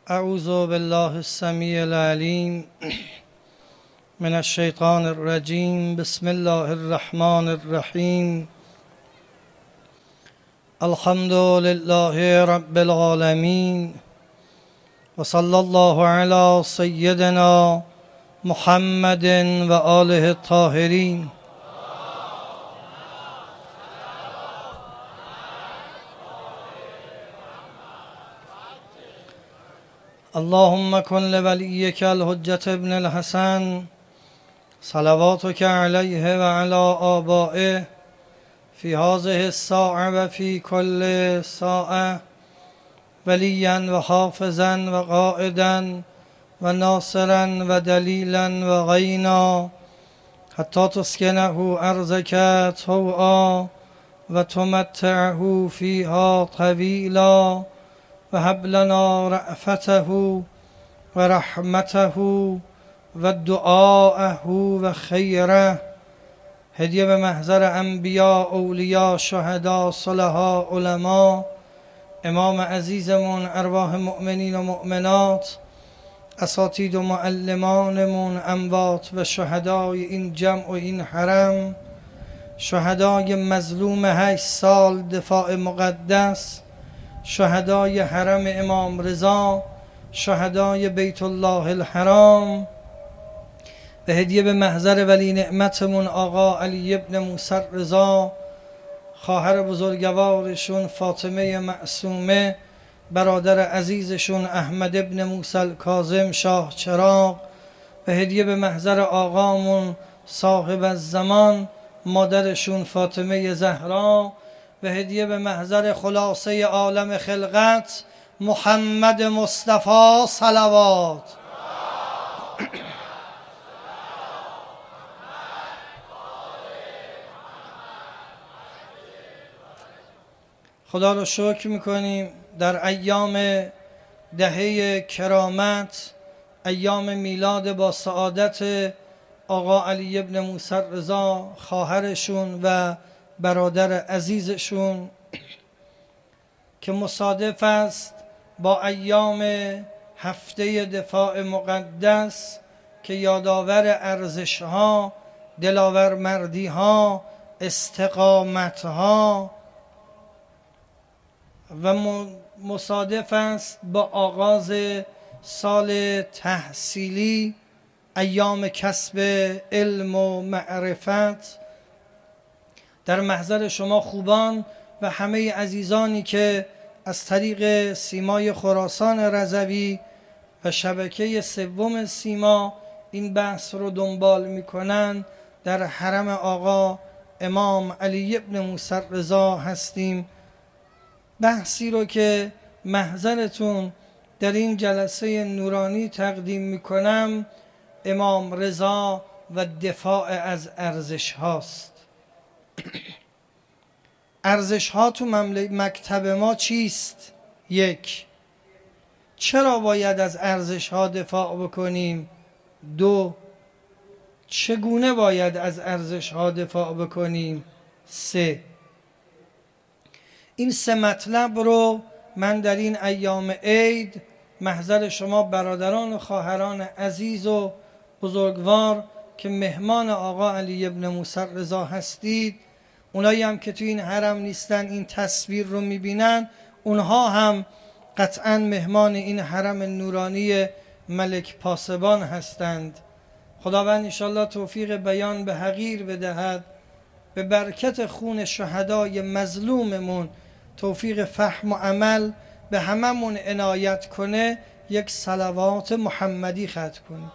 اعوذ بالله السمیع العلیم من الشیطان الرجیم. بسم الله الرحمن الرحیم. الحمد لله رب العالمین و صلی الله علی سیدنا محمد و آله الطاهرین. اللهم کن لولیک الحجة ابن الحسن صلواتک علیه و علی آبائه فی هذه الساعة و فی کل ساعة ولیا و حافظا و قائدا و ناصرا و دلیلا و غینا حتی تسکنه ارضک طوعا و تمتعه فیها طویلا و هب لنا رأفته و رحمته و دعاءه و خیره. هدیه به محضر انبیا، اولیا، شهدا، صلحا، علما، امام عزیزمون، ارواح مؤمنین و مؤمنات، اساتید و معلمانمون، اموات و شهدای این جمع و این حرم، شهدای مظلوم 8 سال دفاع مقدس، شهدای حرم امام رضا، شهدای بیت الله الحرام، به هدیه به محضر ولی نعمتمون آقا علی ابن موسی رضا، خواهر بزرگوارشون فاطمه معصومه، برادر عزیزشون احمد ابن موسی کاظم شاه چراغ، به هدیه به محضر آقامون صاحب الزمان، مادرشون فاطمه زهرا، به هدیه به محضر خلاصه عالم خلقت محمد مصطفی صلوات. خدا رو شکر میکنیم در ایام دهه کرامت، ایام میلاد با سعادت آقا علی ابن موسی رضا، خواهرشون و برادر عزیزشون، که مصادف است با ایام هفته دفاع مقدس که یادآور ارزش‌ها، دلاورمردی‌ها، استقامت‌ها و مصادف است با آغاز سال تحصیلی، ایام کسب علم و معرفت. در محضر شما خوبان و همه عزیزانی که از طریق سیمای خراسان رضوی و شبکه سوم سیما این بحث رو دنبال میکنن، در حرم آقا امام علی ابن موسی رضا هستیم. بحثی رو که محضرتون در این جلسه نورانی تقدیم میکنم امام رضا و دفاع از ارزش هاست. ارزش ها تو مکتب ما چیست؟ 1. چرا باید از ارزش ها دفاع بکنیم؟ 2. چگونه باید از ارزش ها دفاع بکنیم؟ 3. این 3 مطلب رو من در این ایام عید محضر شما برادران و خواهران عزیز و بزرگوار که مهمان آقا علی ابن موسی رضا هستید، اونایی هم که تو این حرم نیستن این تصویر رو میبینن، اونها هم قطعا مهمان این حرم نورانی ملک پاسبان هستند. خداوند انشالله توفیق بیان به حقیر بدهد، به برکت خون شهدای مظلوممون توفیق فهم و عمل به هممون عنایت کنه. یک صلوات محمدی ختم کنیم.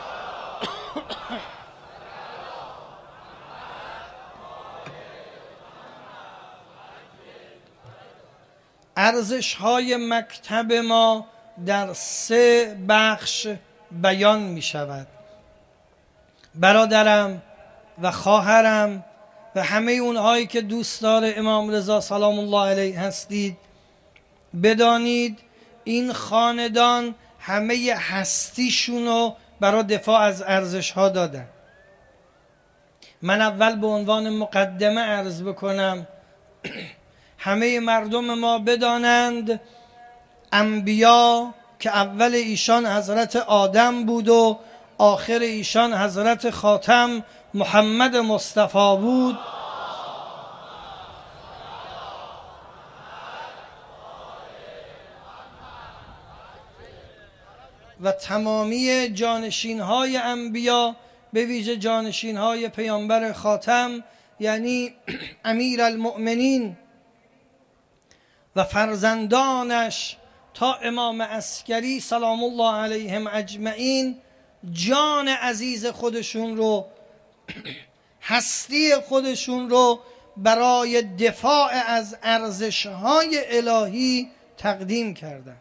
ارزش های مکتب ما در 3 بخش بیان می شود. برادرم و خواهرم و همه اونهایی که دوستدار امام رضا سلام الله علیه هستید، بدانید این خاندان همه هستیشونو برای دفاع از ارزش ها دادن. من اول به عنوان مقدمه عرض بکنم همه مردم ما بدانند انبیا که اول ایشان حضرت آدم بود و آخر ایشان حضرت خاتم محمد مصطفی بود. و تمامی جانشین های انبیا، به ویژه جانشین های پیامبر خاتم یعنی امیر المؤمنین و فرزندانش تا امام عسکری سلام الله علیهم اجمعین، جان عزیز خودشون رو، هستی خودشون رو برای دفاع از ارزش‌های الهی تقدیم کردند.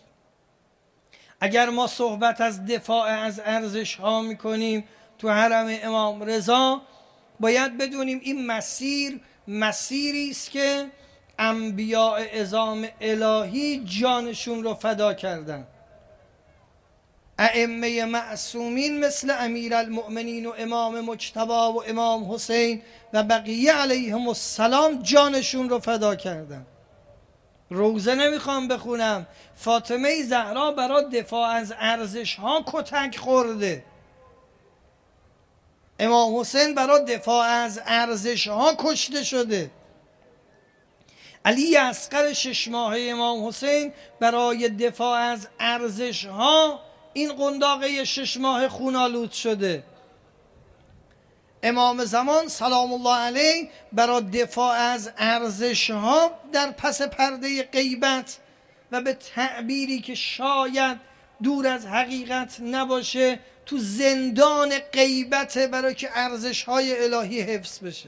اگر ما صحبت از دفاع از ارزش‌ها می‌کنیم تو حرم امام رضا، باید بدونیم این مسیری است که انبیاء عظام الهی جانشون رو فدا کردن. ائمه معصومین مثل امیرالمؤمنین و امام مجتبی و امام حسین و بقیه علیهم السلام جانشون رو فدا کردن. روزه نمیخوام بخونم، فاطمه زهرا برای دفاع از ارزش‌ها کتک خورده، امام حسین برای دفاع از ارزش‌ها کشته شده، علی اصغر 6 ماهه امام حسین برای دفاع از ارزش‌ها این قنداقه 6 ماه خونالود شده. امام زمان سلام الله علیه برای دفاع از ارزش‌ها در پس پرده غیبت و به تعبیری که شاید دور از حقیقت نباشه تو زندان غیبت، برای که ارزش‌های الهی حفظ بشه.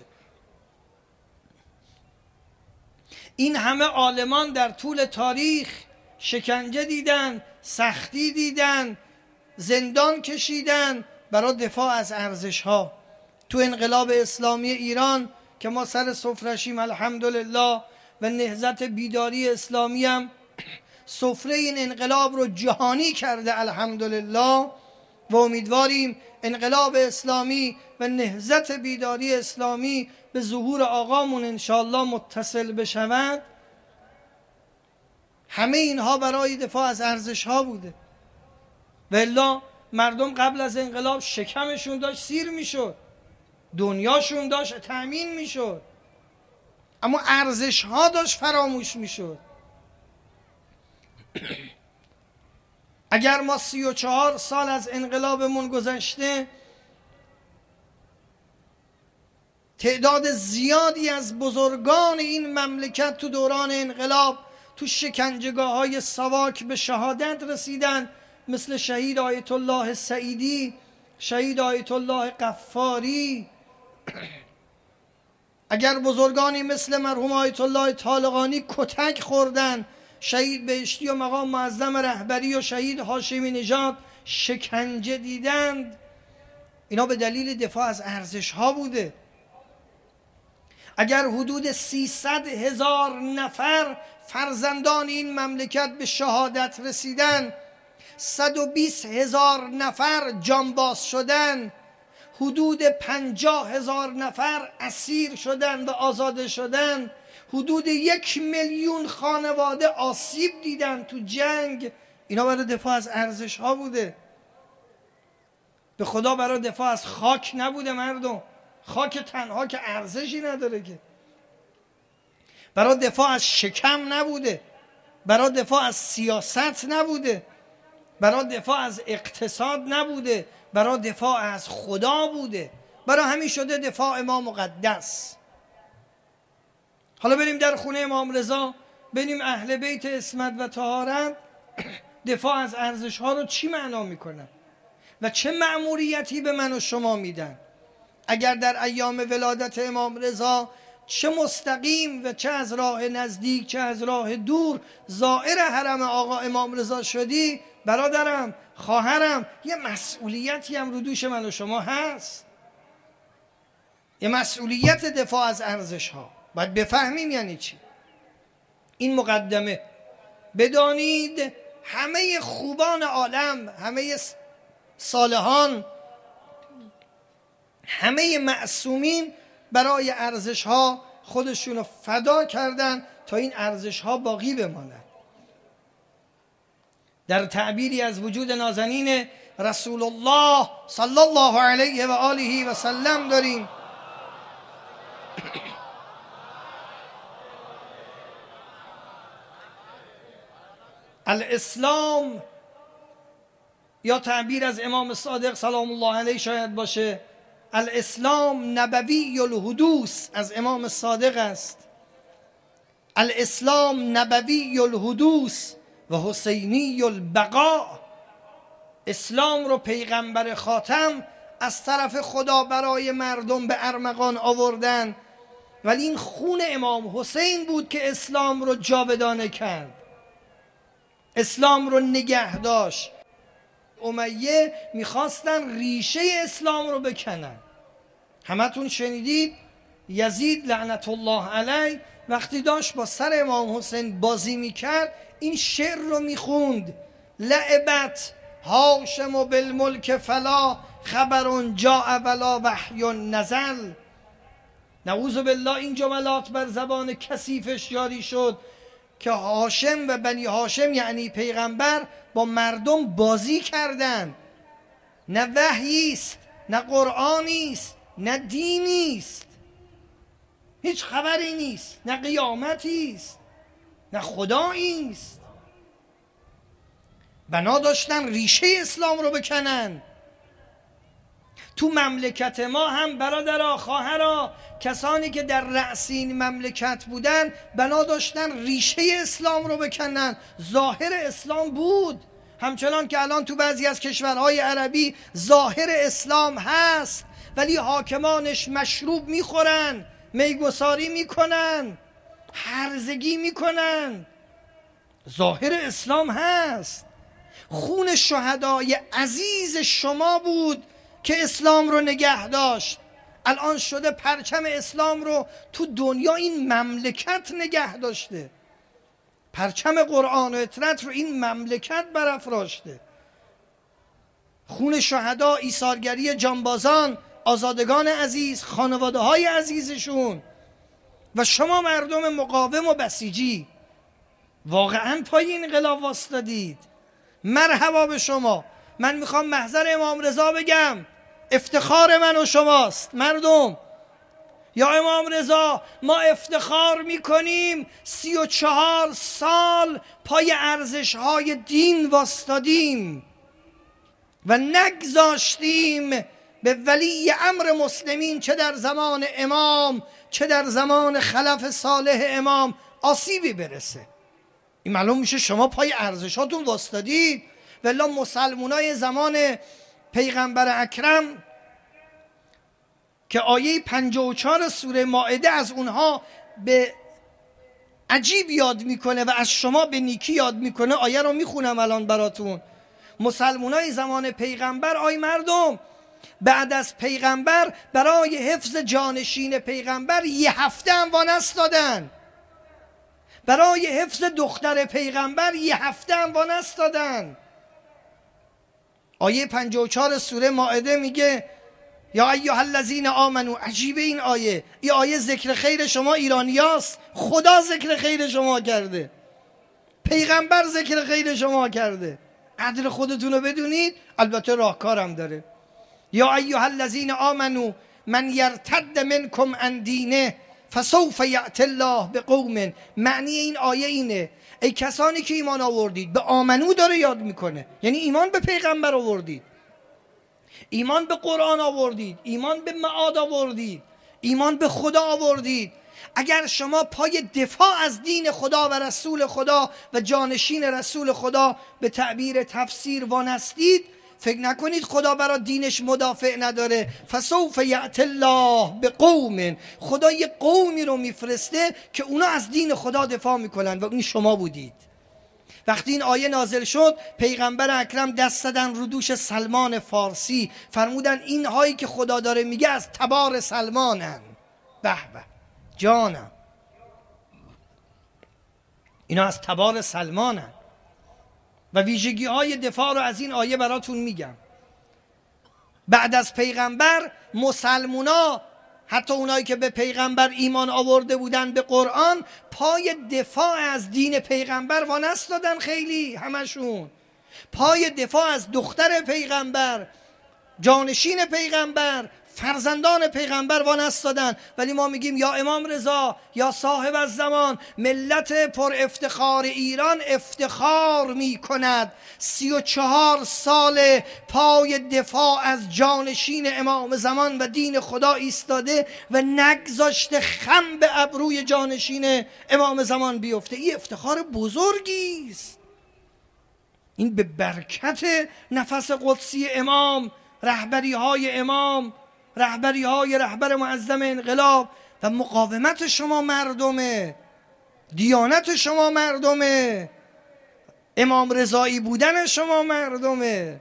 این همه عالمان در طول تاریخ شکنجه دیدن، سختی دیدن، زندان کشیدن برای دفاع از ارزش‌ها. تو انقلاب اسلامی ایران که ما سر سفرشیم الحمدلله و نهضت بیداری اسلامی هم سفره این انقلاب رو جهانی کرده الحمدلله، و امیدواریم انقلاب اسلامی و نهضت بیداری اسلامی به ظهور آقامون انشاءالله متصل بشود. همه اینها برای دفاع از ارزش‌ها بوده، و الا مردم قبل از انقلاب شکمشون داشت سیر میشد، دنیاشون داشت تأمین میشد، اما ارزش‌ها داشت فراموش میشد. اگر ما 34 سال از انقلابمون گذشته، تعداد زیادی از بزرگان این مملکت تو دوران انقلاب تو شکنجهگاه‌های ساواک به شهادت رسیدن، مثل شهید آیت الله سعیدی، شهید آیت الله غفاری. اگر بزرگانی مثل مرحوم آیت الله طالقانی کتک خوردن، شهید بهشتی و مقام معظم رهبری و شهید هاشمی نژاد شکنجه دیدند، اینا به دلیل دفاع از ارزش‌ها بوده. اگر حدود 300,000 نفر فرزندان این مملکت به شهادت رسیدن، 120,000 نفر جانباز شدن، حدود 50,000 نفر اسیر شدن و آزاده شدن، حدود 1,000,000 خانواده آسیب دیدن تو جنگ، اینا برای دفاع از ارزش ها بوده. به خدا برای دفاع از خاک نبوده مردم، خاک تنها که ارزشی نداره که. برای دفاع از شکم نبوده، برای دفاع از سیاست نبوده، برای دفاع از اقتصاد نبوده، برای دفاع از خدا بوده. برای همین شده دفاع ما مقدس. حالا بریم در خونه امام رضا، ببینیم اهل بیت عصمت و طهارت دفاع از ارزش ها رو چی معنا میکنن و چه مأموریتی به من و شما میدن. اگر در ایام ولادت امام رضا چه مستقیم و چه از راه نزدیک چه از راه دور زائر حرم آقا امام رضا شدی، برادرم، خواهرم، یه مسئولیتی هم رو دوش من و شما هست، یه مسئولیت دفاع از ارزش ها. باید بفهمیم یعنی چی. این مقدمه. بدانید همه خوبان عالم، همه صالحان، همه معصومین برای ارزش ها خودشون رو فدا کردن تا این ارزش ها باقی بمانند. در تعبیری از وجود نازنین رسول الله صلی الله علیه و آله و سلم داریم. الاسلام، یا تعبیر از امام صادق سلام الله علیه شاید باشه، الاسلام نبوی الحدوث، از امام صادق است. الاسلام نبوی الحدوث و حسینی البقاء. اسلام رو پیغمبر خاتم از طرف خدا برای مردم به ارمغان آوردن، ولی این خون امام حسین بود که اسلام رو جاودانه کرد، اسلام رو نگه داشت. امیه میخواستن ریشه اسلام رو بکنن. همتون شنیدید یزید لعنت الله علیه وقتی داشت با سر امام حسین بازی میکرد این شعر رو میخوند: لعبت هاشم بالملک فلا خبر جاء ولا وحی نزل. نعوذ بالله این جملات بر زبان کثیفش جاری شد که هاشم و بنی هاشم یعنی پیغمبر با مردم بازی کردن. نه وحی است، نه قرآنی است، نه دینی است، هیچ خبری نیست، نه قیامتی است، نه خدایی است. بنا داشتن ریشه اسلام رو بکنن. تو مملکت ما هم برادرها، خواهرها، کسانی که در رأس این مملکت بودن بنا داشتن ریشه اسلام رو بکنن. ظاهر اسلام بود، همچنان که الان تو بعضی از کشورهای عربی ظاهر اسلام هست، ولی حاکمانش مشروب میخورن، میگساری میکنن، هرزگی میکنن. ظاهر اسلام هست. خون شهدای عزیز شما بود که اسلام رو نگه داشت. الان شده پرچم اسلام رو تو دنیا این مملکت نگه داشته، پرچم قرآن و اطرت رو این مملکت برافراشته. خون شهدا، ایثارگری جانبازان، آزادگان عزیز، خانواده های عزیزشون، و شما مردم مقاوم و بسیجی واقعا پای این انقلاب واسطادید. مرحبا به شما. من میخوام محضر امام رضا بگم افتخار من و شماست مردم. یا امام رضا ما افتخار میکنیم 34 سال پای ارزش های دین واسطادیم و نگذاشتیم به ولی امر مسلمین چه در زمان امام چه در زمان خلف صالح امام آسیبی برسه. این معلوم میشه شما پای ارزشاتون واسطادید. والله مسلمانای زمان پیغمبر اکرم که آیه 54 سوره مائده از اونها به عجیب یاد میکنه و از شما به نیکی یاد میکنه، آیه رو میخونم الان براتون. مسلمانای زمان پیغمبر، آی مردم، بعد از پیغمبر برای حفظ جانشین پیغمبر 1 هفته اموانست دادن. برای حفظ دختر پیغمبر 1 هفته اموانست دادن. آیه 54 سوره مائده میگه یا ایها الذین آمنو. عجیبه این آیه. این آیه ذکر خیر شما ایرانیاست. خدا ذکر خیر شما کرده، پیغمبر ذکر خیر شما کرده. قدر خودتون رو بدونید. البته راهکارم داره. یا ایها الذین آمنو من یرتد منکم عن دینه فسوف یأتی الله بقوم. معنی این آیه اینه: ای کسانی که ایمان آوردید. به آمنو داره یاد میکنه، یعنی ایمان به پیغمبر آوردید، ایمان به قرآن آوردید، ایمان به معاد آوردید، ایمان به خدا آوردید. اگر شما پای دفاع از دین خدا و رسول خدا و جانشین رسول خدا به تعبیر تفسیر وانستید، فکر نکنید خدا برای دینش مدافع نداره. فسوف یأتی الله بقوم. خدا یه قومی رو میفرسته که اونا از دین خدا دفاع میکنن و این شما بودید. وقتی این آیه نازل شد پیغمبر اکرم دست زدن رو دوش سلمان فارسی، فرمودن این هایی که خدا داره میگه از تبار سلمانن. به به جانم، اینا از تبار سلمانن. و ویژگی های دفاع رو از این آیه براتون میگم. بعد از پیغمبر مسلمونا، حتی اونایی که به پیغمبر ایمان آورده بودن به قرآن، پای دفاع از دین پیغمبر وانست دادن. خیلی همشون پای دفاع از دختر پیغمبر، جانشین پیغمبر، فرزندان پیغمبر وانستادن. ولی ما میگیم یا امام رضا، یا صاحب الزمان، ملت پر افتخار ایران افتخار میکند 34 سال پای دفاع از جانشین امام زمان و دین خدا ایستاده و نگذاشته خم به ابروی جانشین امام زمان بیفته. این افتخار بزرگی است. این به برکت نفس قدسی امام، رهبری های امام، رهبری های رهبر معظم انقلاب و مقاومت شما مردمه، دیانت شما مردمه، امام رضایی بودن شما مردمه.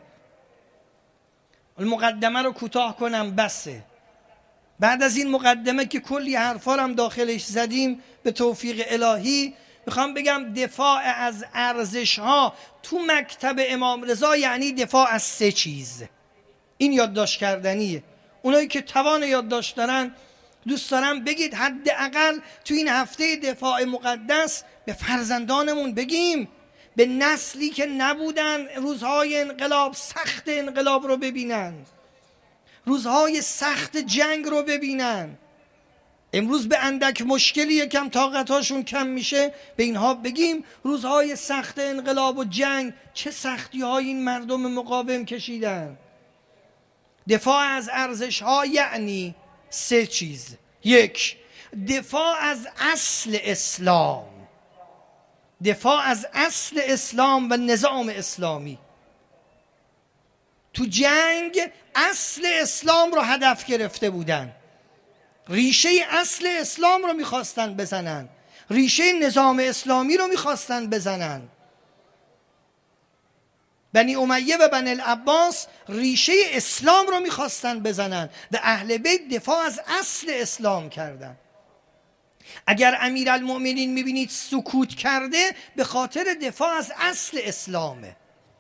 المقدمه رو کوتاه کنم بسه. بعد از این مقدمه که کلی حرفا هم داخلش زدیم به توفیق الهی، میخوام بگم دفاع از ارزش ها تو مکتب امام رضا یعنی دفاع از 3 چیز. این یادداشت کردنیه. اونایی که توان یادداشت دارن دوست دارم بگید حداقل تو این هفته دفاع مقدس به فرزندانمون بگیم، به نسلی که نبودن روزهای انقلاب، سخت انقلاب رو ببینن، روزهای سخت جنگ رو ببینن. امروز به اندک مشکلی یکم طاقتاشون کم میشه، به اینها بگیم روزهای سخت انقلاب و جنگ چه سختی های این مردم مقاوم کشیدن. دفاع از ارزش ها یعنی 3 چیز. 1. دفاع از اصل اسلام، دفاع از اصل اسلام و نظام اسلامی. تو جنگ اصل اسلام رو هدف گرفته بودن، ریشه اصل اسلام رو میخواستن بزنن، ریشه نظام اسلامی رو میخواستن بزنن. بنی امیه و بنی العباس ریشه اسلام رو میخواستن بزنن و اهل بیت دفاع از اصل اسلام کردن. اگر امیرالمؤمنین میبینید سکوت کرده به خاطر دفاع از اصل اسلامه.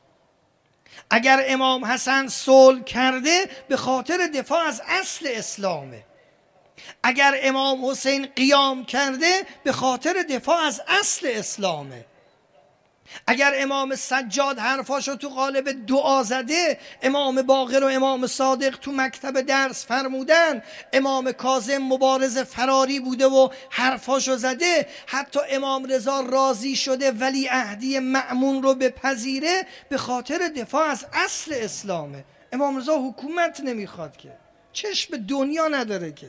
اگر امام حسن صلح کرده به خاطر دفاع از اصل اسلامه. اگر امام حسین قیام کرده به خاطر دفاع از اصل اسلامه. اگر امام سجاد حرفاشو تو قالب دعا زده، امام باقر و امام صادق تو مکتب درس فرمودن، امام کاظم مبارز فراری بوده و حرفاشو زده، حتی امام رضا راضی شده ولی عهدی مأمون رو بپذیره، به خاطر دفاع از اصل اسلامه. امام رضا حکومت نمیخواد که، چشم دنیا نداره که،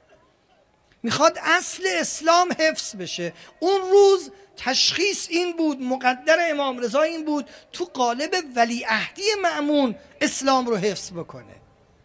میخواد اصل اسلام حفظ بشه. اون روز تشخیص این بود، مقدر امام رضا این بود تو قالب ولیعهدی مأمون اسلام رو حفظ بکنه.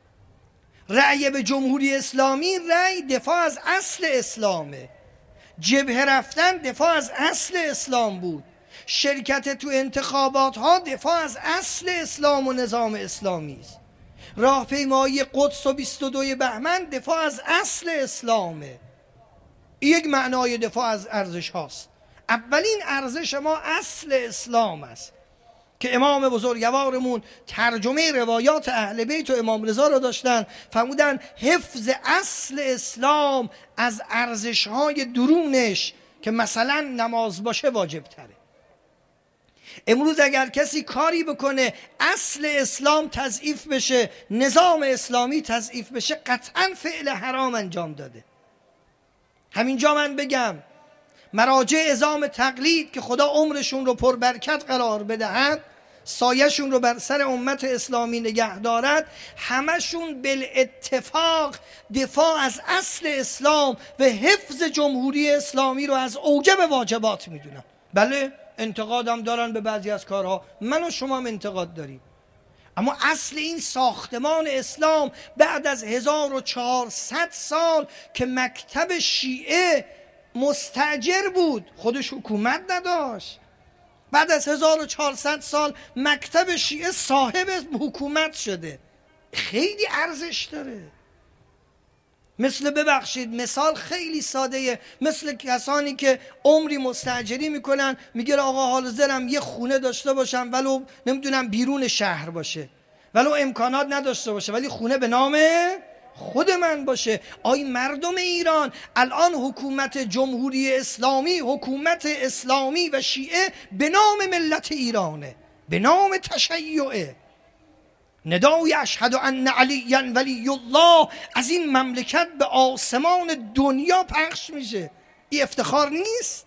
رأی به جمهوری اسلامی رأی دفاع از اصل اسلامه. جبهه رفتن دفاع از اصل اسلام بود. شرکت تو انتخابات ها دفاع از اصل اسلام و نظام اسلامی است. راهپیمایی قدس و 22 بهمن دفاع از اصل اسلامه. یک معنای دفاع از ارزش هاست. اولین ارزش ما اصل اسلام است که امام بزرگوارمون ترجمه روایات اهل بیت و امام رضا رو داشتن، فرمودن حفظ اصل اسلام از ارزش‌های درونش که مثلا نماز باشه واجب تره. امروز اگر کسی کاری بکنه اصل اسلام تضعیف بشه، نظام اسلامی تضعیف بشه، قطعا فعل حرام انجام داده. همینجا من بگم مراجع عظام تقلید که خدا عمرشون رو پربرکت قرار بدهد، سایه‌شون رو بر سر امت اسلامی نگه دارد، همشون بالاتفاق دفاع از اصل اسلام و حفظ جمهوری اسلامی رو از اوجب واجبات میدونن. بله انتقادم دارن به بعضی از کارها، من و شما هم انتقاد داریم، اما اصل این ساختمان اسلام بعد از 1400 سال که مکتب شیعه مستأجر بود، خودش حکومت نداشت، بعد از 1400 سال مکتب شیعه صاحب حکومت شده، خیلی ارزش داره. مثل، ببخشید مثال خیلی ساده، مثل کسانی که عمری مستأجری میکنن، میگه آقا حال دلم یه خونه داشته باشم ولو نمیدونم بیرون شهر باشه، ولو امکانات نداشته باشه، ولی خونه به نام خود من باشه. آی مردم ایران، الان حکومت جمهوری اسلامی، حکومت اسلامی و شیعه به نام ملت ایرانه. به نام تشیع ندای اشهد ان علی ولی الله از این مملکت به آسمان دنیا پخش میشه. این افتخار نیست؟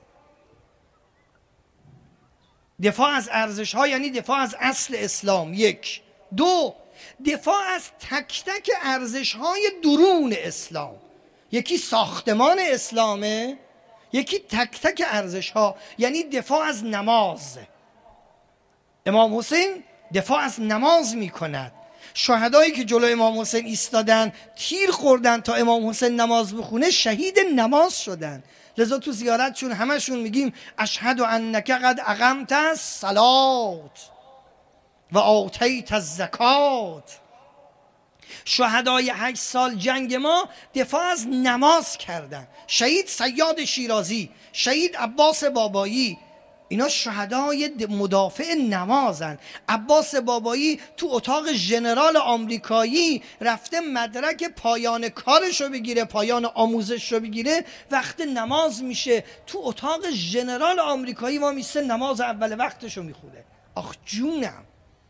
دفاع از ارزش ها یعنی دفاع از اصل اسلام. یک. دو، دفاع از تک تک ارزش های درون اسلام. یکی ساختمان اسلامه، یکی تک تک ارزش ها، یعنی دفاع از نماز. امام حسین دفاع از نماز می کند. شهدایی که جلو امام حسین ایستادن تیر خوردن تا امام حسین نماز بخونه شهید نماز شدن. لذا تو زیارتشون همشون میگیم اشهد انک قد اقمت الصلات و آتیت الزکات. شهدای 8 سال جنگ ما دفاع از نماز کردن. شهید صیاد شیرازی، شهید عباس بابایی، اینا شهدای مدافع نمازن. عباس بابایی تو اتاق ژنرال آمریکایی رفته مدرک پایان کارشو بگیره، پایان آموزششو بگیره، وقت نماز میشه تو اتاق ژنرال آمریکایی ما میسته نماز اول وقتشو میخونه. آخ جونم.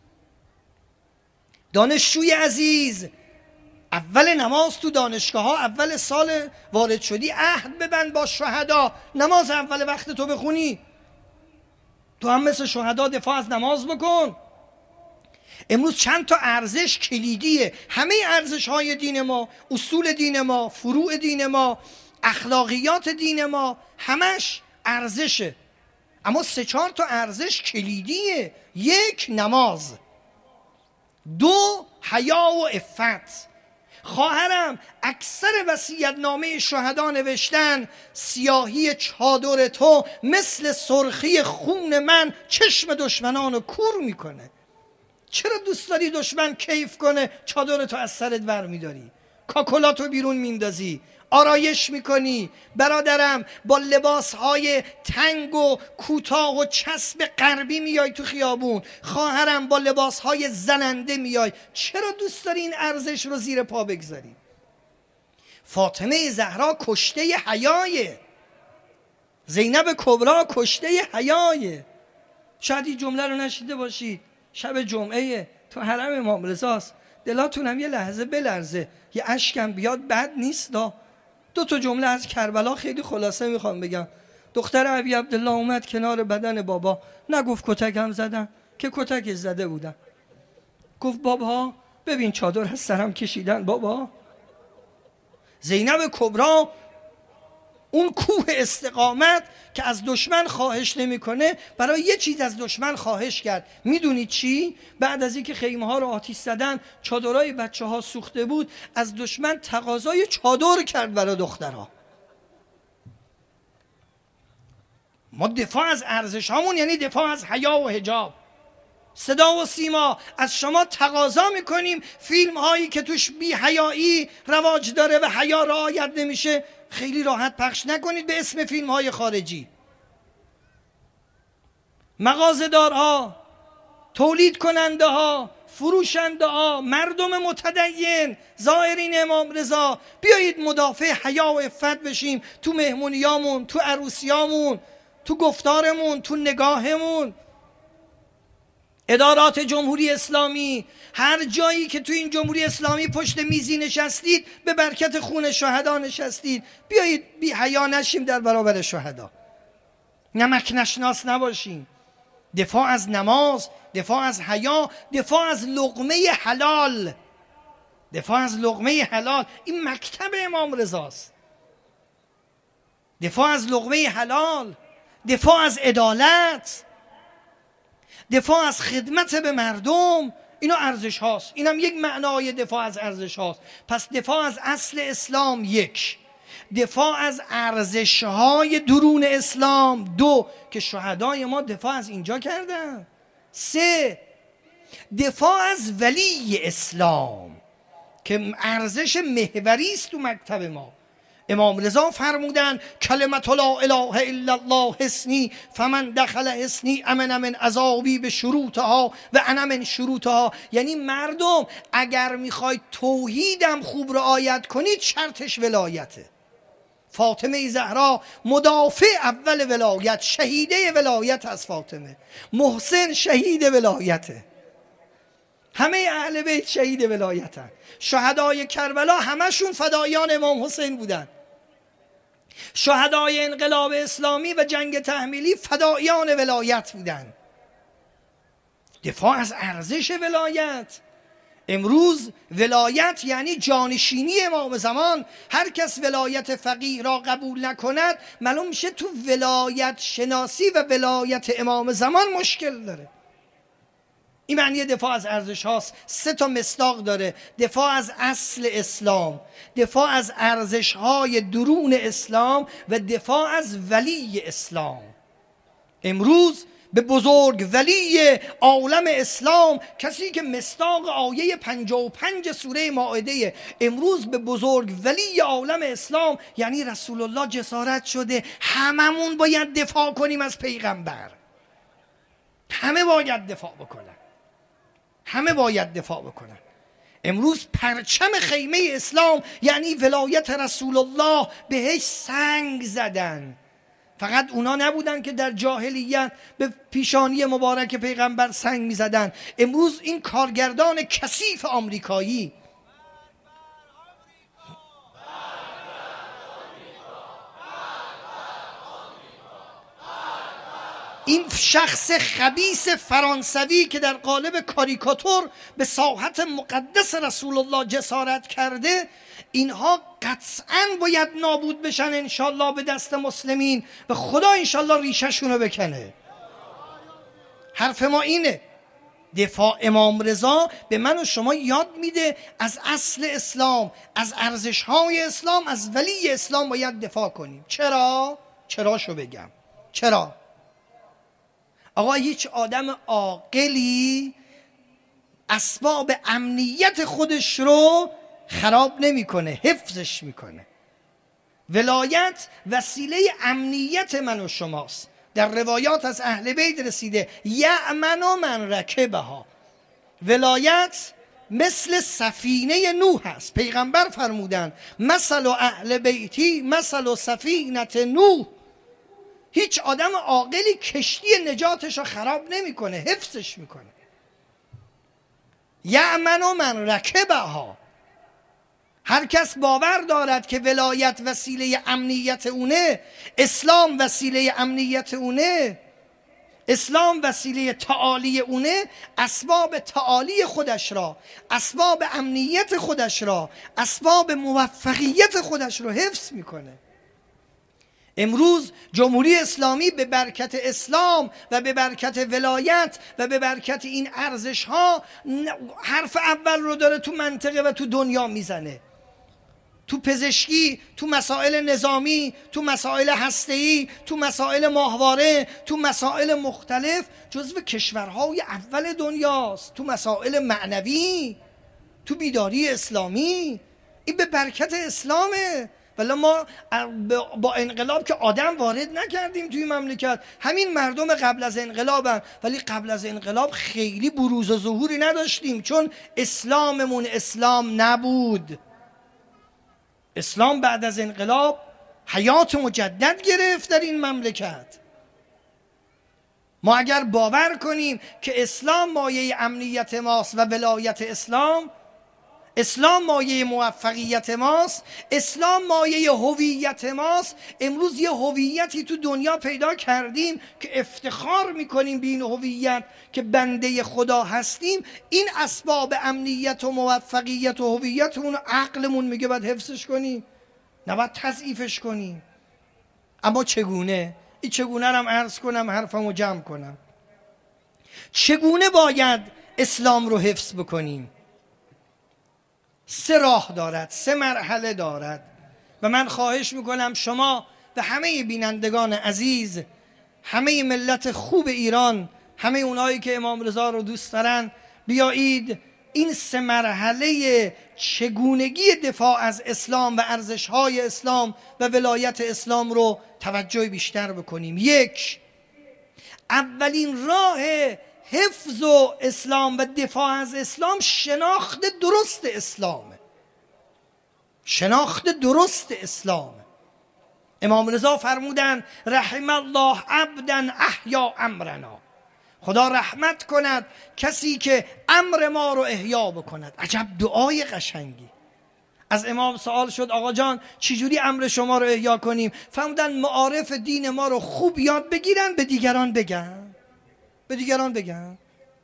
دانشجوی عزیز، اول نماز تو دانشگاه ها اول سال وارد شدی عهد ببند با شهدا نماز اول وقت تو بخونی. تو هم مثل شهدا دفاع از نماز بکن. امروز چند تا ارزش کلیدیه. همه ارزش های دین ما، اصول دین ما، فروع دین ما، اخلاقیات دین ما، همش ارزشه. اما 3-4 تا ارزش کلیدیه. یک، نماز. 2، حیا و عفت. خواهرم اکثر وصیت‌نامه شهدا نوشتن سیاهی چادر تو مثل سرخی خون من چشم دشمنانو کور میکنه. چرا دوست داری دشمن کیف کنه چادر تو از سرت ور میداری، کاکلاتو بیرون میندازی، آرایش میکنی؟ برادرم با لباسهای تنگ و کوتاه و چسب غربی میای تو خیابون، خواهرم با لباسهای زننده میای. چرا دوست داری این ارزش رو زیر پا بگذاری؟ فاطمه زهرا کشته حیایه، زینب کبرا کشته حیایه. شاید این جمله رو نشیده باشید، شب جمعه تو حرم امام رضاست، دلاتونم یه لحظه بلرزه، یه اشکم بیاد بد نیست. 2 تا جمله از کربلا خیلی خلاصه میخوام بگم. دختر ابی عبدالله اومد کنار بدن بابا، نگفت کتکم زدن که کتک زده بودن. گفت بابا ببین چادر از سرم کشیدن بابا. زینب کبرا اون کوه استقامت که از دشمن خواهش نمیکنه برای یه چیز از دشمن خواهش کرد. میدونید چی؟ بعد از اینکه خیمه ها رو آتش زدن، چادرای بچه ها سوخته بود، از دشمن تقاضای چادر کرد برای دخترها. ما دفاع از ارزش هامون یعنی دفاع از حیا و حجاب. صدا و سیما از شما تقاضا میکنیم فیلم هایی که توش بی حیایی رواج داره و حیا رعایت نمیشه خیلی راحت پخش نکنید به اسم فیلم های خارجی. مغازه‌دارها، تولید کننده ها، فروشنده ها، مردم متدین، زائرین امام رضا، بیایید مدافع حیا و عفت بشیم تو مهمونیامون، تو عروسیامون، تو گفتارمون، تو نگاهمون. ادارات جمهوری اسلامی، هر جایی که تو این جمهوری اسلامی پشت میزی نشستید به برکت خون شهدا نشستید. بیایید بی حیا نشیم در برابر شهدا، نمک نشناس نباشیم. دفاع از نماز، دفاع از حیا، دفاع از لقمه حلال. دفاع از لقمه حلال این مکتب امام رضاست. دفاع از لقمه حلال، دفاع از عدالت، دفاع از خدمت به مردم، اینا ارزش هاست. اینم یک معنای دفاع از ارزش هاست. پس دفاع از اصل اسلام 1، دفاع از ارزش های درون اسلام 2 که شهدای ما دفاع از اینجا کردن. 3، دفاع از ولی اسلام که ارزش محوری است تو مکتب ما. امام رضا فرمودن کلمت لا اله الا الله حصنی فمن دخل حصنی امن من عذابی به شروطها و انا من شروطها. یعنی مردم اگر میخواید توحیدم خوب رعایت کنید شرطش ولایته. فاطمه زهرا مدافع اول ولایت، شهیده ولایت از فاطمه. محسن شهید ولایته. همه اهل بیت شهید ولایتن. شهدای کربلا همشون فدایان امام حسین بودن. شهدای انقلاب اسلامی و جنگ تحمیلی فدایان ولایت بودن. دفاع از ارزش ولایت. امروز ولایت یعنی جانشینی امام زمان. هر کس ولایت فقیه را قبول نکند معلوم میشه تو ولایت شناسی و ولایت امام زمان مشکل داره. این معنی دفاع از ارزش هاست. 3 مصداق داره: دفاع از اصل اسلام، دفاع از ارزش های درون اسلام و دفاع از ولی اسلام. امروز به بزرگ ولی عالم اسلام، کسی که مصداق آیه 55 سوره مائده، امروز به بزرگ ولی عالم اسلام یعنی رسول الله جسارت شده هممون باید دفاع کنیم از پیغمبر. همه باید دفاع بکنن. همه باید دفاع بکنن. امروز پرچم خیمه اسلام یعنی ولایت رسول الله، بهش سنگ زدن. فقط اونا نبودن که در جاهلیت به پیشانی مبارک پیغمبر سنگ می زدن. امروز این کارگردان کثیف آمریکایی، این شخص خبیث فرانسوی که در قالب کاریکاتور به ساحت مقدس رسول الله جسارت کرده، اینها قطعاً باید نابود بشن انشالله به دست مسلمین و خدا انشالله ریشه‌شون رو بکنه. حرف ما اینه. دفاع امام رضا به من و شما یاد میده از اصل اسلام، از ارزش‌های اسلام، از ولی اسلام باید دفاع کنیم. چرا؟ چراشو بگم. چرا؟ آقا هیچ آدم عاقلی اسباب امنیت خودش رو خراب نمیکنه، حفظش میکنه. ولایت وسیله امنیت من و شماست. در روایات از اهل بیت رسیده یأمن من رکبها. ولایت مثل سفینه نوح هست. پیغمبر فرمودن مثل اهل بیتی مثل سفینه نوح. هیچ آدم عاقلی کشتی نجاتش رو خراب نمیکنه، حفظش میکنه. یأمن من رکبها. هر کس باور دارد که ولایت وسیله امنیت اونه، اسلام وسیله امنیت اونه، اسلام وسیله تعالی اونه، اسباب تعالی خودش را، اسباب امنیت خودش را، اسباب موفقیت خودش را حفظ میکنه. امروز جمهوری اسلامی به برکت اسلام و به برکت ولایت و به برکت این ارزش ها حرف اول رو داره تو منطقه و تو دنیا میزنه. تو پزشکی، تو مسائل نظامی، تو مسائل هسته‌ای، تو مسائل ماهواره، تو مسائل مختلف جزو کشورهای اول دنیاست. تو مسائل معنوی، تو بیداری اسلامی، این به برکت اسلامه. ولی ما با انقلاب که آدم وارد نکردیم توی مملکت، همین مردم قبل از انقلابن، ولی قبل از انقلاب خیلی بروز و ظهوری نداشتیم چون اسلاممون اسلام نبود. اسلام بعد از انقلاب حیات مجدد گرفت در این مملکت. ما اگر باور کنیم که اسلام مایه امنیت ماست و ولایت اسلام، اسلام مایه موفقیت ماست، اسلام مایه هویت ماست، امروز یه هویتی تو دنیا پیدا کردیم که افتخار میکنیم به این هویت که بنده خدا هستیم، این اسباب امنیت و موفقیت و هویتمون عقلمون میگه باید حفظش کنیم، نباید تضعیفش کنیم. اما چگونه؟ این چگونه رو عرض کنم، حرفمو جمع کنم. چگونه باید اسلام رو حفظ بکنیم؟ 3 راه دارد، 3 مرحله دارد و من خواهش میکنم شما و همه بینندگان عزیز، همه ملت خوب ایران، همه اونایی که امام رضا رو دوست دارن، بیایید این 3 مرحله چگونگی دفاع از اسلام و ارزش‌های اسلام و ولایت اسلام رو توجه بیشتر بکنیم. 1. اولین راه حفظ و اسلام و دفاع از اسلام شناخت درست اسلامه. شناخت درست اسلامه. امام رضا فرمودن رحم الله عبدا احیا امرنا، خدا رحمت کند کسی که امر ما رو احیا بکند. عجب دعای قشنگی. از امام سوال شد آقا جان چجوری امر شما رو احیا کنیم؟ فرمودن معارف دین ما رو خوب یاد بگیرن، به دیگران بگن. به دیگران بگن.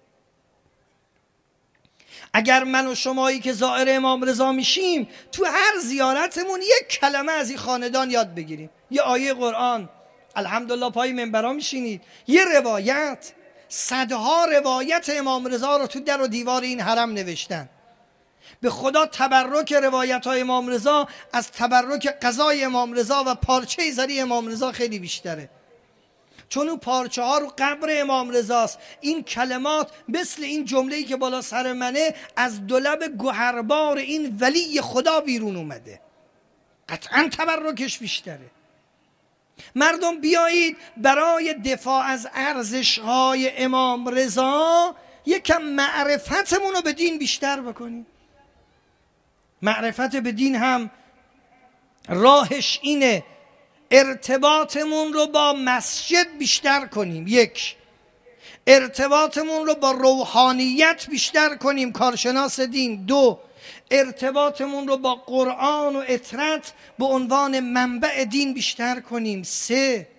اگر من و شمایی که زائر امام رضا میشیم تو هر زیارتمون یک کلمه از این خاندان یاد بگیریم، یه آیه قرآن، الحمدلله پای منبرا میشینید، یه روایت، صدها روایت امام رضا رو تو در و دیوار این حرم نوشتن. به خدا تبرک روایت های امام رضا از تبرک قضای امام رضا و پارچه زری امام رضا خیلی بیشتره، چون اون پارچه ها رو قبر امام رضاست. این کلمات مثل این جمله‌ای که بالا سر منه از دو لب گوهربار این ولی خدا بیرون اومده، قطعا تبرکش بیشتره. مردم بیایید برای دفاع از ارزش های امام رضا یکم معرفتمون رو به دین بیشتر بکنیم. معرفت به دین هم راهش اینه ارتباطمون رو با مسجد بیشتر کنیم، یک، ارتباطمون رو با روحانیت بیشتر کنیم، کارشناس دین، دو، ارتباطمون رو با قرآن و اطرت به عنوان منبع دین بیشتر کنیم، سه،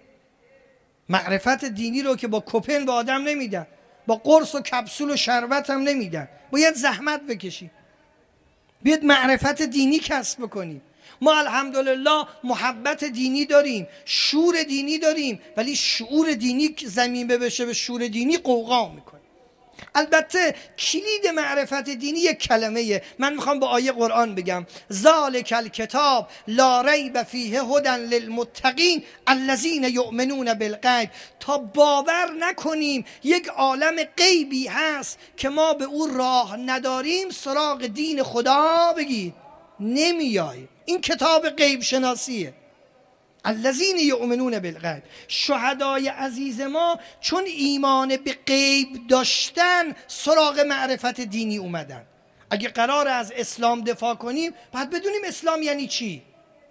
معرفت دینی رو که با کپن به آدم نمیدن، با قرص و کپسول و شربت هم نمیدن، باید زحمت بکشیم، باید معرفت دینی کسب بکنیم. ما الحمدلله محبت دینی داریم، شور دینی داریم، ولی شعور دینی زمین بشه به شور دینی قوقا میکنه. البته کلید معرفت دینی یک کلمه. من میخوام با آیه قرآن بگم ذالک الکتاب لا ریب فیه هدی للمتقین الذین یؤمنون بالغیب. تا باور نکنیم یک عالم غیبی هست که ما به او راه نداریم، سراغ دین خدا بگید نمیای. این کتاب غیب شناسیه. الذین یؤمنون بالغیب. شهدای عزیز ما چون ایمان به غیب داشتن سراغ معرفت دینی اومدن. اگه قرار از اسلام دفاع کنیم باید بدونیم اسلام یعنی چی.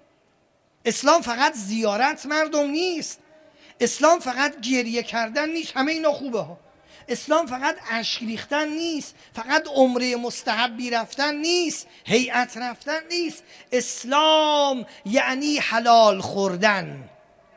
اسلام فقط زیارت مردم نیست، اسلام فقط گریه کردن نیست، همه اینا خوبه ها. اسلام فقط اشک ریختن نیست، فقط عمره مستحبی رفتن نیست، هیئت رفتن نیست. اسلام یعنی حلال خوردن،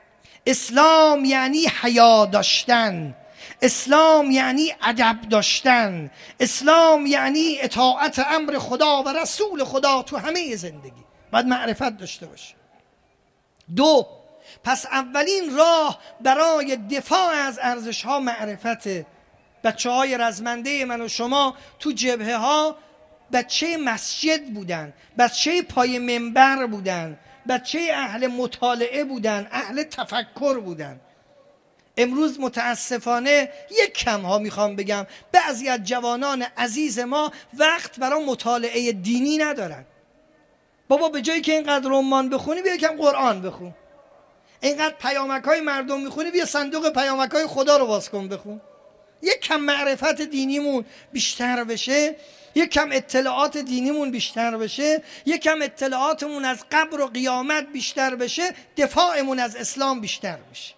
اسلام یعنی حیا داشتن، اسلام یعنی ادب داشتن، اسلام یعنی اطاعت امر خدا و رسول خدا تو همه زندگی. باید معرفت داشته باشه. دو، پس اولین راه برای دفاع از ارزش ها معرفته. بچه های رزمنده من و شما تو جبهه ها بچه مسجد بودن، بچه پای منبر بودن، بچه اهل مطالعه بودن، اهل تفکر بودن. امروز متاسفانه یک کم ها میخوام بگم بعضی از جوانان عزیز ما وقت برای مطالعه دینی ندارن. بابا به جایی که اینقدر رمان بخونی بیا یکم قرآن بخون، اینقدر پیامک های مردم میخونی بیا صندوق پیامک های خدا رو باز کن بخون. یک کم معرفت دینیمون بیشتر بشه، یک کم اطلاعات دینیمون بیشتر بشه، یک کم اطلاعاتمون از قبر و قیامت بیشتر بشه، دفاعمون از اسلام بیشتر بشه.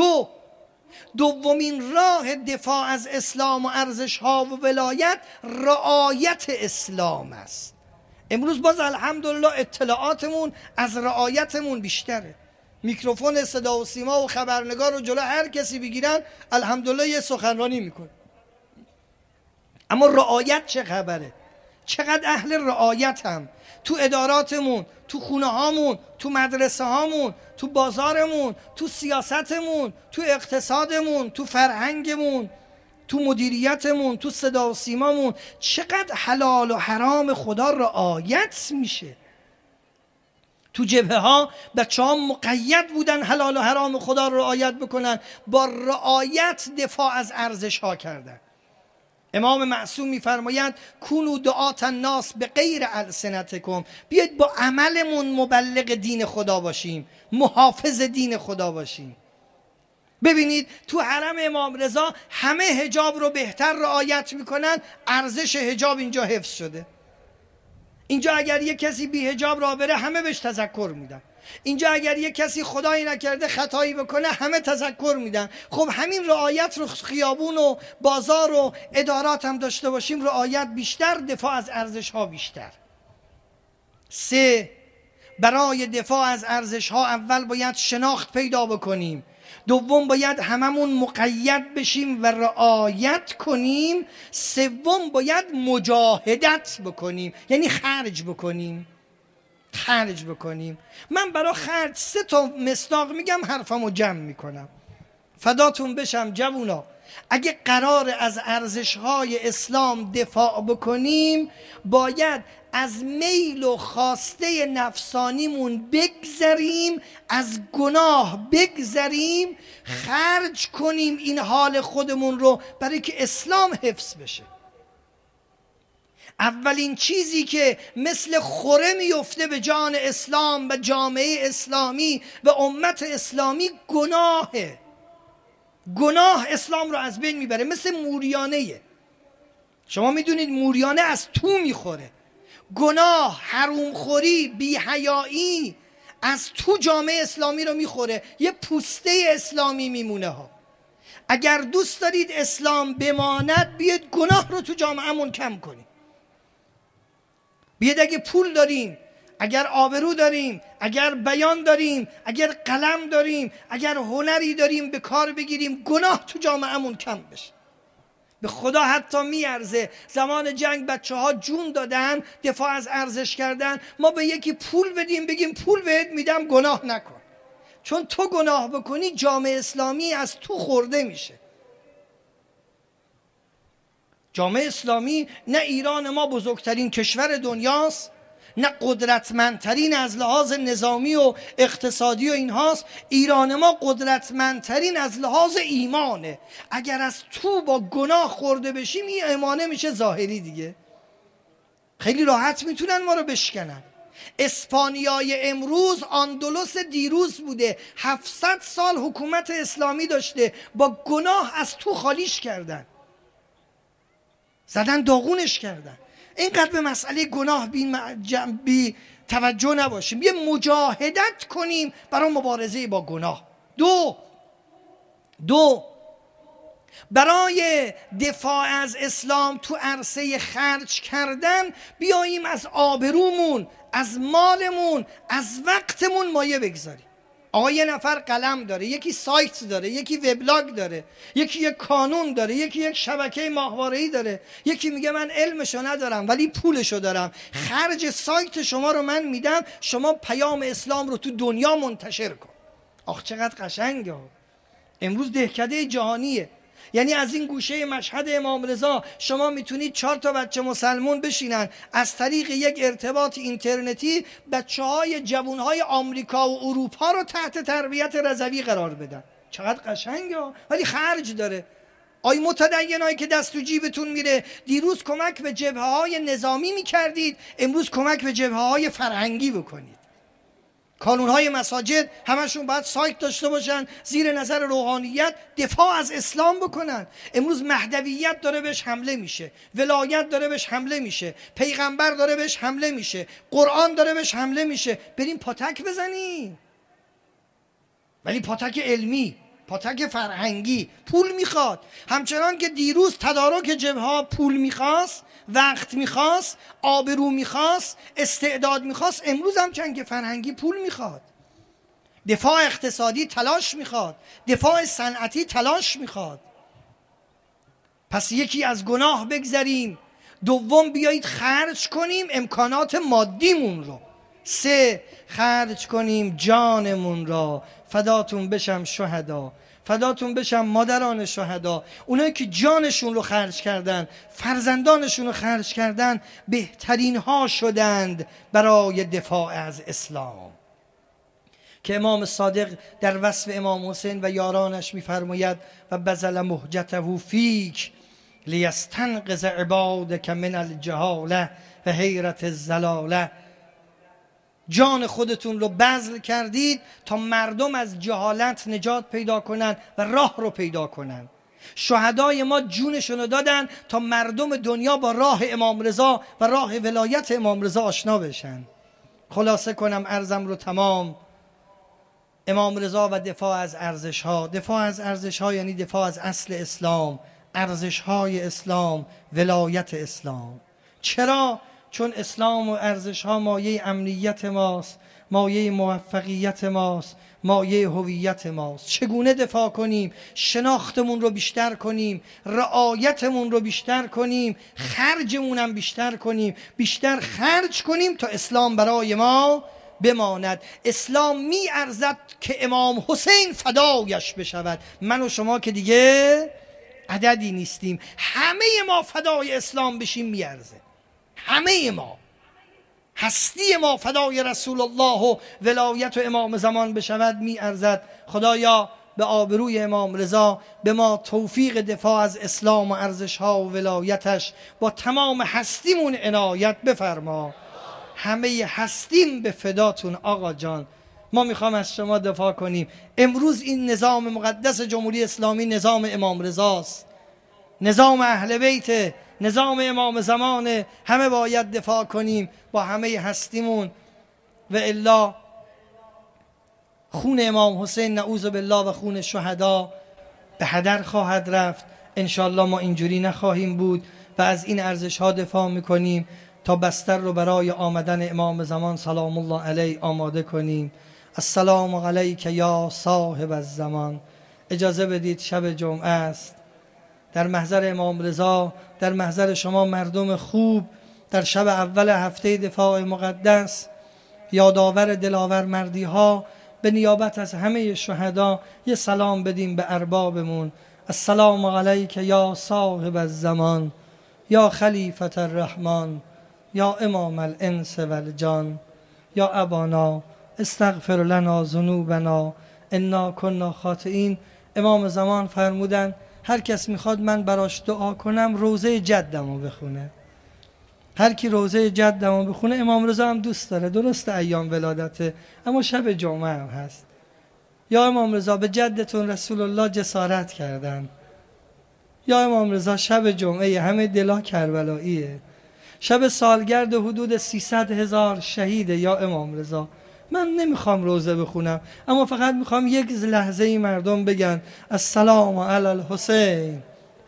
دومین راه دفاع از اسلام و ارزش‌ها و ولایت رعایت اسلام است. امروز باز الحمدلله اطلاعاتمون از رعایتمون بیشتره. میکروفون صدا و سیما و خبرنگار رو جلو هر کسی بگیرن الحمدلله یه سخنرانی میکنه. اما رعایت چه خبره؟ چقدر اهل رعایت هم تو اداراتمون، تو خونه هامون، تو مدرسه هامون، تو بازارمون، تو سیاستمون، تو اقتصادمون، تو فرهنگمون، تو مدیریتمون، تو صدا و سیمامون چقدر حلال و حرام خدا رعایت میشه. تو جبهه ها بچه ها مقید بودن حلال و حرام خدا رو رعایت بکنن، با رعایت دفاع از ارزش ها کردن. امام معصوم میفرماید کونوا دعاة الناس به غیر السنتکم. بیاید با عملمون مبلغ دین خدا باشیم، محافظ دین خدا باشیم. ببینید تو حرم امام رضا همه حجاب رو بهتر رعایت میکنن، ارزش حجاب اینجا حفظ شده. اینجا اگر یک کسی بی حجاب راه بره همه بهش تذکر میدن. اینجا اگر یک کسی خدایی نکرده خطایی بکنه همه تذکر میدن. خب همین رعایت رو خیابون و بازار و ادارات هم داشته باشیم، رعایت بیشتر، دفاع از ارزش ها بیشتر. 3. برای دفاع از ارزش ها اول باید شناخت پیدا بکنیم. دوم باید هممون مقید بشیم و رعایت کنیم. سوم باید مجاهدت بکنیم، یعنی خرج بکنیم. من برای خرج 3 تا مصداق میگم، حرفمو جمع میکنم. فداتون بشم جوونا، اگه قرار از ارزش‌های اسلام دفاع بکنیم باید از میل و خواسته نفسانیمون بگذریم، از گناه بگذریم، خرج کنیم این حال خودمون رو برای که اسلام حفظ بشه. اولین چیزی که مثل خوره میفته به جان اسلام و جامعه اسلامی و امت اسلامی گناهه. گناه اسلام رو از بین میبره، مثل موریانه. شما میدونید موریانه از تو میخوره. گناه، حرومخوری، بی‌حیایی از تو جامعه اسلامی رو میخوره، یه پوسته اسلامی میمونه ها. اگر دوست دارید اسلام بماند بیاید گناه رو تو جامعهمون کم کنیم. بیاید اگه پول داریم، اگر آبرو داریم، اگر بیان داریم، اگر قلم داریم، اگر هنری داریم به کار بگیریم، گناه تو جامعهمون کم بشه. به خدا حتی میارزه. زمان جنگ بچه ها جون دادن، دفاع از ارزش کردن، ما به یکی پول بدیم بگیم پول بهت میدم گناه نکن، چون تو گناه بکنی جامعه اسلامی از تو خورده میشه. جامعه اسلامی نه ایران ما بزرگترین کشور دنیاست، نه قدرتمندترین از لحاظ نظامی و اقتصادی و اینهاست. ایران ما قدرتمندترین از لحاظ ایمانه. اگر از تو با گناه خورده بشیم این ایمانه میشه ظاهری دیگه، خیلی راحت میتونن ما رو بشکنن. اسپانیای امروز اندلس دیروز بوده، 700 سال حکومت اسلامی داشته، با گناه از تو خالیش کردن، زدن داغونش کردن. اینقدر به مسئله گناه بی توجه نباشیم، یه مجاهدت کنیم برای مبارزه با گناه. دو برای دفاع از اسلام تو عرصه خرج کردن بیاییم از آبرومون، از مالمون، از وقتمون مایه بگذاریم. آقا یه نفر قلم داره، یکی سایت داره، یکی وبلاگ داره، یکی یک کانون داره، یکی یک شبکه ماهواره‌ای داره، یکی میگه من علمشو ندارم ولی پولشو دارم، خرج سایت شما رو من میدم، شما پیام اسلام رو تو دنیا منتشر کن. آخ چقدر قشنگه. امروز دهکده جهانیه، یعنی از این گوشه مشهد امام رضا شما میتونید 4 تا بچه مسلمون بشینن از طریق یک ارتباط اینترنتی بچه‌های جوانهای آمریکا و اروپا رو تحت تربیت رضوی قرار بدن. چقدر قشنگه، ولی خرج داره. آی متدینایی که دست تو جیبتون میره، دیروز کمک به جبهه‌های نظامی میکردید، امروز کمک به جبهه‌های فرهنگی بکنید. کانونهای مساجد همشون باید سایت داشته باشن، زیر نظر روحانیت دفاع از اسلام بکنن. امروز مهدویت داره بهش حمله میشه، ولایت داره بهش حمله میشه، پیغمبر داره بهش حمله میشه، قرآن داره بهش حمله میشه. بریم پاتک بزنیم، ولی پاتک علمی، پاتک فرهنگی. پول میخواد، همچنان که دیروز تدارک جبهه پول میخواست، وقت میخواست، آبرو میخواست، استعداد میخواست، امروز هم جنگ فرهنگی پول میخواد. دفاع اقتصادی تلاش میخواد، دفاع صنعتی تلاش میخواد. پس یکی از گناه بگذریم، دوم بیایید خرج کنیم امکانات مادیمون رو، 3 خرج کنیم جانمون را. فداتون بشم شهدا، فداتون بشم مادران شهدا، اونایی که جانشون رو خرج کردن، فرزندانشون رو خرج کردن، بهترین ها شدند برای دفاع از اسلام. که امام صادق در وصف امام حسین و یارانش میفرماید و بذل مهجته فیک لیستنقذ عبادک من الجهاله و حیرت الضلاله. جان خودتون رو بذل کردید تا مردم از جهالت نجات پیدا کنن و راه رو پیدا کنن. شهدای ما جونشون رو دادن تا مردم دنیا با راه امام رضا و راه ولایت امام رضا آشنا بشن. خلاصه کنم عرضم رو تمام. امام رضا و دفاع از ارزش ها. دفاع از ارزش ها یعنی دفاع از اصل اسلام، ارزش های اسلام، ولایت اسلام. چرا؟ چون اسلام و ارزش ها مایه امنیت ماست، مایه موفقیت ماست، مایه هویت ماست. چگونه دفاع کنیم؟ شناختمون رو بیشتر کنیم، رعایتمون رو بیشتر کنیم، خرجمون هم بیشتر کنیم، بیشتر خرج کنیم تا اسلام برای ما بماند. اسلام می ارزد که امام حسین فدایش بشود. من و شما که دیگه عددی نیستیم، همه ما فدای اسلام بشیم می ارزه. همه ما، هستی ما فدای رسول الله و ولایت و امام زمان بشود می ارزد. خدایا به آبروی امام رضا به ما توفیق دفاع از اسلام و ارزش ها و ولایتش با تمام هستیمون عنایت بفرما. همه هستیم به فداتون آقا جان. ما میخوام از شما دفاع کنیم. امروز این نظام مقدس جمهوری اسلامی نظام امام رضاست، نظام اهل بیت، نظام امام زمان. همه باید دفاع کنیم با همه هستیمون، و الا خون امام حسین نعوذ بالله و خون شهدا به هدر خواهد رفت. انشالله ما اینجوری نخواهیم بود و از این ارزش ها دفاع میکنیم تا بستر رو برای آمدن امام زمان سلام الله علیه آماده کنیم. السلام علیک یا صاحب الزمان. اجازه بدید شب جمعه است، در محضر امام رضا، در محضر شما مردم خوب، در شب اول هفته دفاع مقدس، یادآور دلاور مردی ها، به نیابت از همه شهدا یه سلام بدیم به اربابمون. السلام علیک یا صاحب الزمان، یا خلیفة الرحمن، یا امام الانس والجان، یا ابانا استغفر لنا ذنوبنا انا کنا خاطئین. امام زمان فرمودن هر کس میخواد من براش دعا کنم روضه جدمو بخونه. هر کی روضه جدمو بخونه، امام رضا هم دوست داره، درست ایام ولادته اما شب جمعه هم هست. یا امام رضا به جدتون رسول الله جسارت کردن. یا امام رضا شب جمعه همه دلا کربلاییه، شب سالگرد حدود 300,000 شهیده. یا امام رضا من نمیخوام روزه بخونم، اما فقط میخوام یک لحظه ای مردم بگن السلام علی الحسین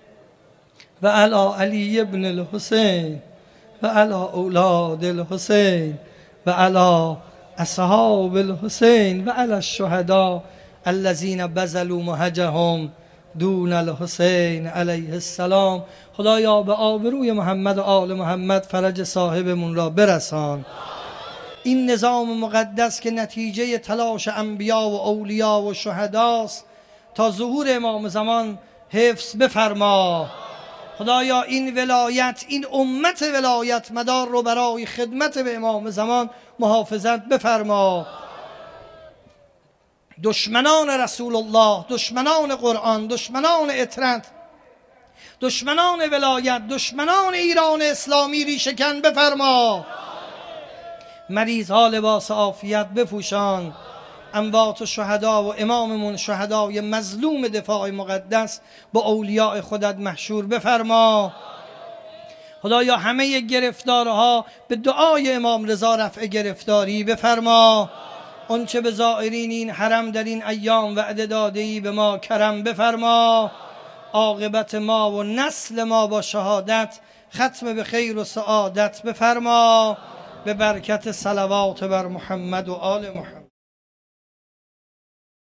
و علی علی ابن الحسین و علی اولاد الحسین و علی اصحاب الحسین و علی الشهداء الذین بذلوا مهجهم دون الحسین علیه السلام. خدایا به آبروی محمد و آل محمد فرج صاحبمون را برسان. این نظام مقدس که نتیجه تلاش انبیا و اولیا و شهداست تا ظهور امام زمان حفظ بفرما. خدایا این ولایت، این امت ولایت مدار رو برای خدمت به امام زمان محافظت بفرما. دشمنان رسول الله، دشمنان قرآن، دشمنان اطرت، دشمنان ولایت، دشمنان ایران اسلامی ریشه‌کن بفرما. مریض ها لباس عافیت بپوشان. اموات و شهدا و اماممون شهدای مظلوم دفاع مقدس با اولیاء خودت محشور بفرما. خدایا همه گرفتارها به دعای امام رضا رفع گرفتاری بفرما. آنچه به زائرین این حرم در این ایام وعده داده‌ای به ما کرم بفرما. عاقبت ما و نسل ما با شهادت ختم به خیر و سعادت بفرما. به برکت صلوات بر محمد و آل محمد.